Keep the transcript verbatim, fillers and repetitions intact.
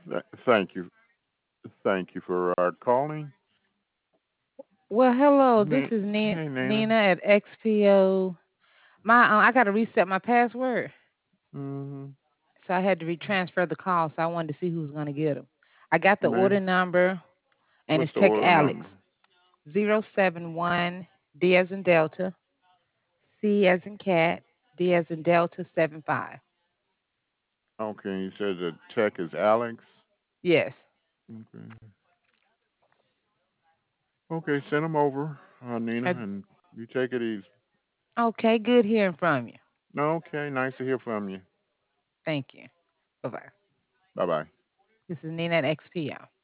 Th- Thank you. Thank you for uh, calling. Well, hello. This Ni- is Ni- Hey, Nina. Nina at X P O. My uh, I got to reset my password, Mm-hmm. so I had to retransfer the call. So I wanted to see who was going to get them. I got the Man, order number, and what's it's the Tech order number? Alex zero seven one D as in Delta, C as in cat, D as in Delta seven five. Okay, you said the tech is Alex. Yes. Okay. Okay, send them over, uh, Nina, Uh, and you take it easy. Okay. Good hearing from you. Okay, nice to hear from you. Thank you. Bye bye. Bye bye. This is Nina at X P O.